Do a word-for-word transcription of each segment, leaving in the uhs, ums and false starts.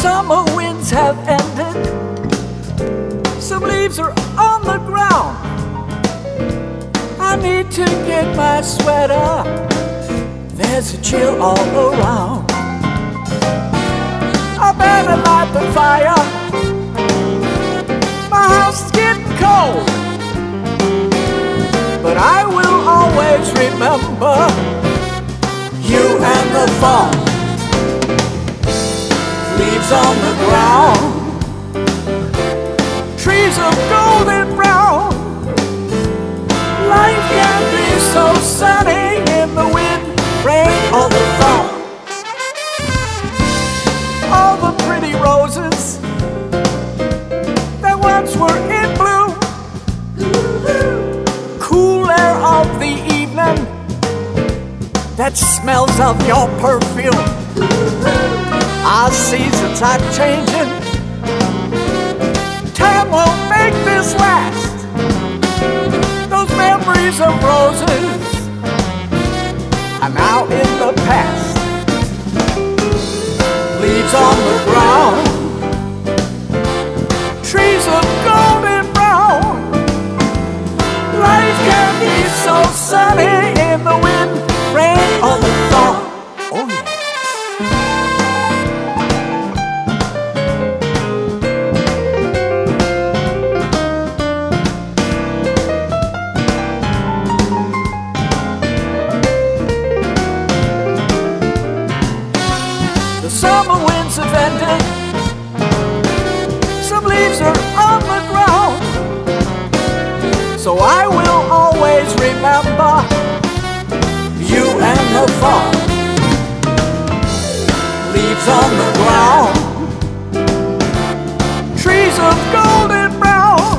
summer winds have ended. Some leaves are on the ground. I need to get my sweater. There's a chill all around. I better light the fire. My house is getting cold, but I will always remember you and the fall. Leaves on the ground, trees of golden brown. Life can be so sunny in the wind, rain, or the thaw. All the pretty roses that once were in bloom, cool air of the evening that smells of your perfume. Our seasons are changing, time won't make this last. Those memories of roses are now in the past. Leaves on the ground, trees of golden brown. Life can be so sunny in the wind, rain, or the thaw. Oh yeah. Summer winds have ended. Some leaves are on the ground. So I will always remember you and the fall. Leaves on the ground, trees of golden brown.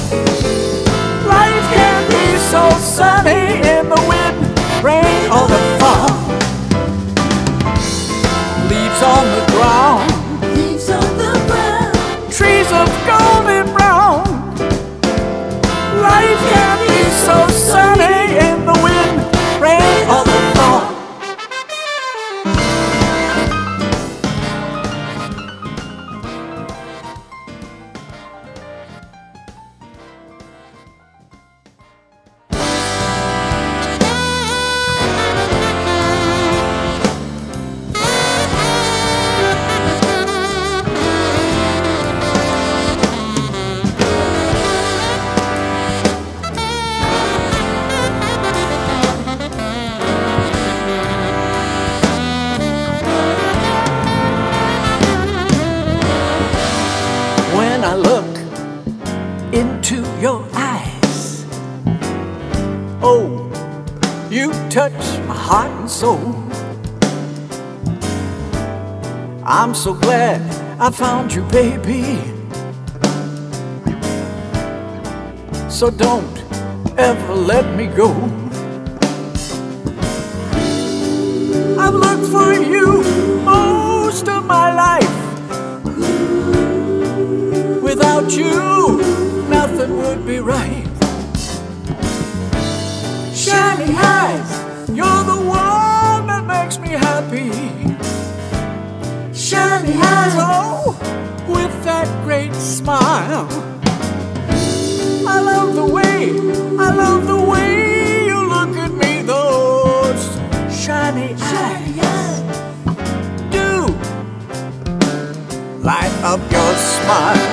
Life can be so sunny in the wind, rain, or the fall. Leaves on the ground, Leaves on the ground, trees of golden brown. Life can be so sunny in the wind, rain, or the fall. When I look into your eyes, oh, you touch my heart and soul. I'm so glad I found you, baby. So don't ever let me go. I've looked for you most of my life. Without you, nothing would be right. Shiny eyes, you're the one that makes me happy. Shiny eyes, oh, with that great smile. I love the way, I love the way you look at me. Those shiny eyes do light up your smile.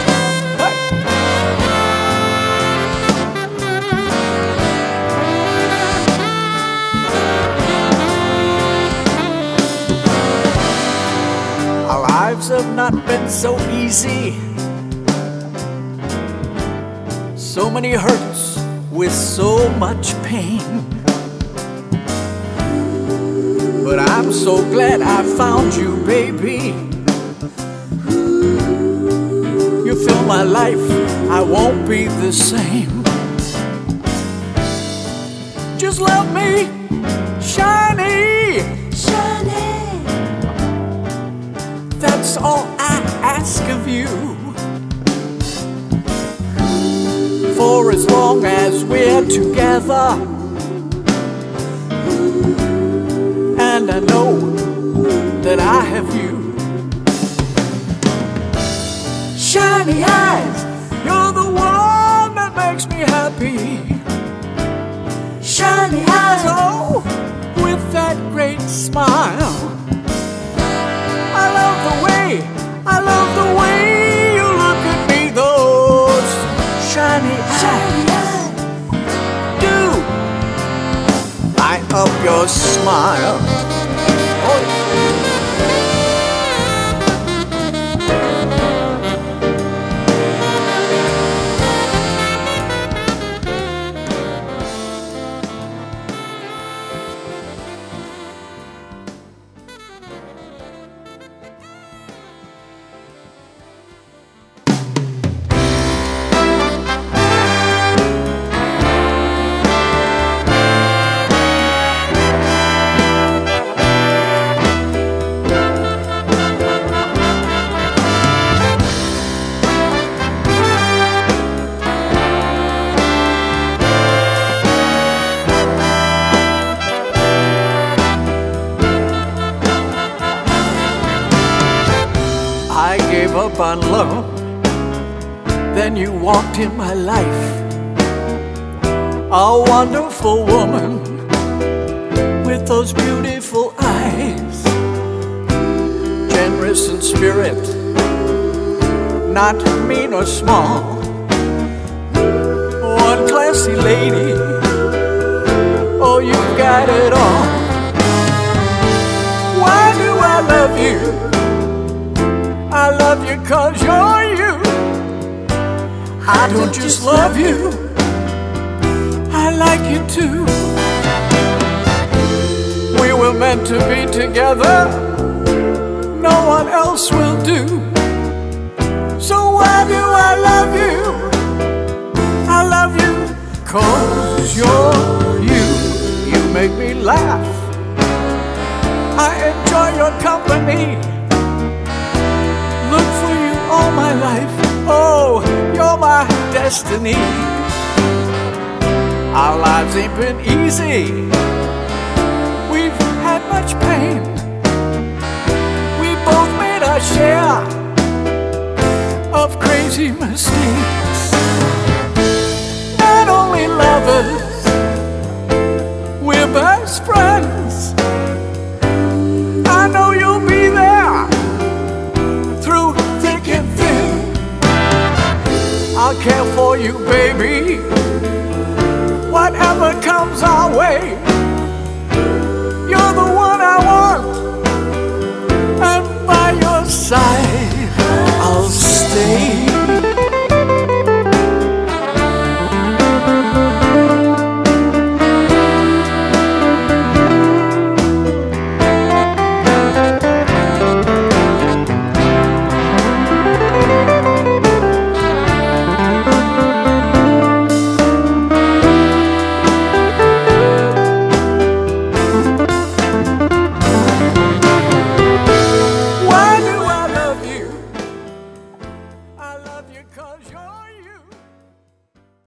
Our lives have not been so easy. So many hurts with so much pain. But I'm so glad I found you, baby. You fill my life, I won't be the same. Just love me, shiny. shiny. That's all I ask of you. For as long as we're together, and I know that I have you. shiny eyes. You're the one that makes me happy. Shiny eyes. Oh, with that great smile. I love the way, I love the way you look at me. Those shiny Shiny eyes eyes. do light up your smile. Oh, I gave up on love, then you walked in my life. A wonderful woman with those beautiful eyes, generous in spirit, not mean or small. One classy lady, oh, you've got it all. Why do I love you? I love you 'cause you're you. I don't just love you, I like you too. We were meant to be together, no one else will do. So why do I love you? I love you 'cause you're you. You make me laugh, I enjoy your company. Look for you all my life. Oh, you're my destiny. Our lives ain't been easy. We've had much pain. We both made our share of crazy mistakes. Not only lovers, we're best friends. I know you'll be there through thick and thin. I'll care for you, baby, whatever comes our way.